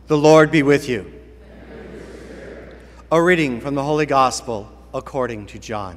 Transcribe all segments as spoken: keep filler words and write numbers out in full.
The Lord be with you. A reading from the Holy Gospel according to John.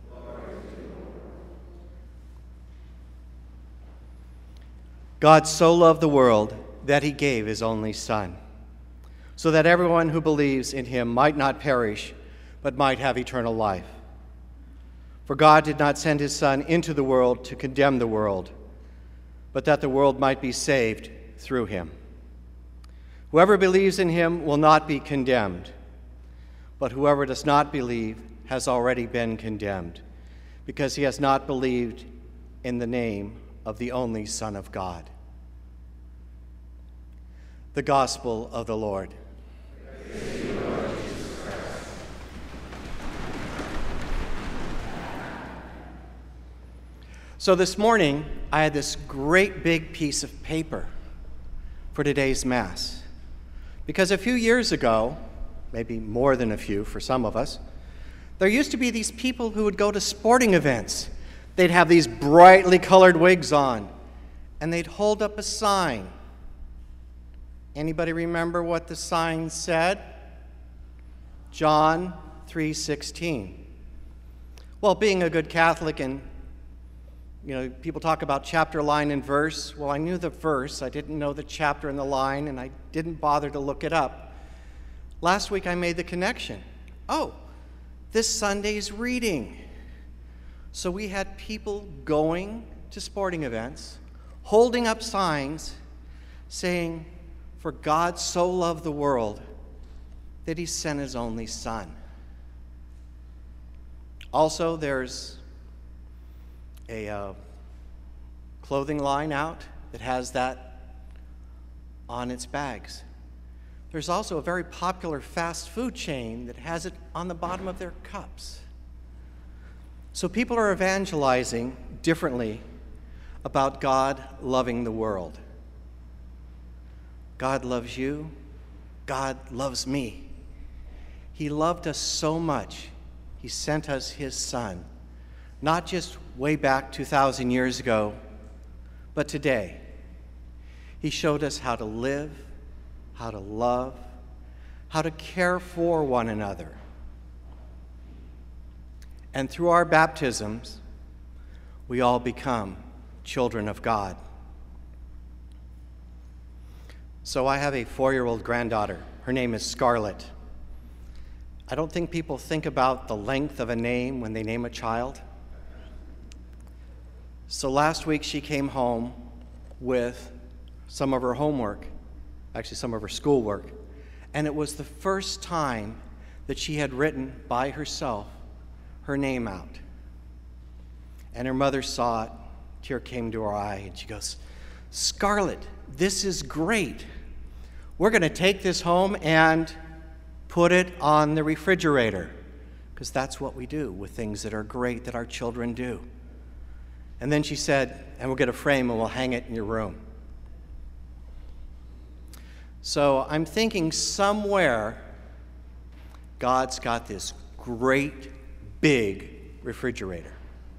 God so loved the world that he gave his only Son, so that everyone who believes in him might not perish, but might have eternal life. For God did not send his Son into the world to condemn the world, but that the world might be saved through him. Whoever believes in him will not be condemned, but whoever does not believe has already been condemned, because he has not believed in the name of the only Son of God. The Gospel of the Lord. Praise you, Lord Jesus Christ. So this morning, I had this great big piece of paper for today's Mass. Because a few years ago, maybe more than a few for some of us, there used to be these people who would go to sporting events. They'd have these brightly colored wigs on, and they'd hold up a sign. Anybody remember what the sign said? John three sixteen. Well, being a good Catholic, and you know, people talk about chapter, line, and verse. Well, I knew the verse. I didn't know the chapter and the line, and I didn't bother to look it up. Last week, I made the connection. Oh, this Sunday's reading. So we had people going to sporting events, holding up signs saying, "For God so loved the world that he sent his only Son." Also, there's a uh, clothing line out that has that on its bags. There's also a very popular fast food chain that has it on the bottom of their cups. So people are evangelizing differently about God loving the world. God loves you. God loves me. He loved us so much, he sent us his Son. Not just way back two thousand years ago, but today. He showed us how to live, how to love, how to care for one another. And through our baptisms, we all become children of God. So I have a four-year-old granddaughter. Her name is Scarlett. I don't think people think about the length of a name when they name a child. So last week she came home with some of her homework, actually some of her schoolwork, and it was the first time that she had written by herself her name out. And her mother saw it, a tear came to her eye, and she goes, "Scarlett, this is great. We're going to take this home and put it on the refrigerator," because that's what we do with things that are great that our children do. And then she said, "And we'll get a frame and we'll hang it in your room." So I'm thinking somewhere God's got this great big refrigerator.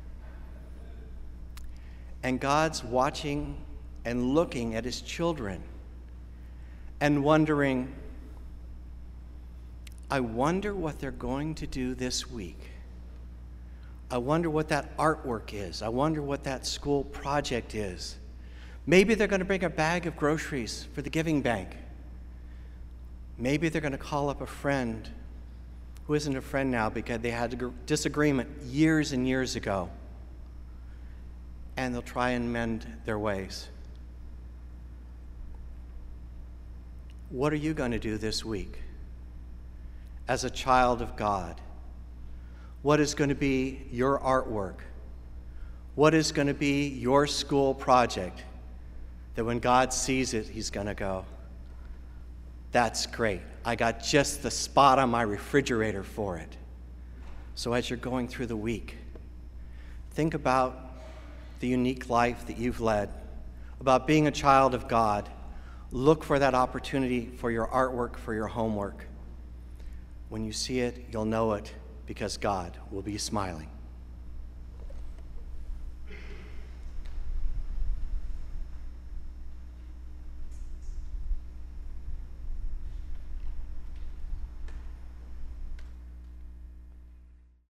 And God's watching and looking at his children and wondering, I wonder what they're going to do this week. I wonder what that artwork is. I wonder what that school project is. Maybe they're going to bring a bag of groceries for the giving bank. Maybe they're going to call up a friend who isn't a friend now because they had a disagreement years and years ago, and they'll try and mend their ways. What are you going to do this week as a child of God? What is going to be your artwork? What is going to be your school project that when God sees it, he's going to go, "That's great. I got just the spot on my refrigerator for it." So as you're going through the week, think about the unique life that you've led, about being a child of God. Look for that opportunity for your artwork, for your homework. When you see it, you'll know it, because God will be smiling.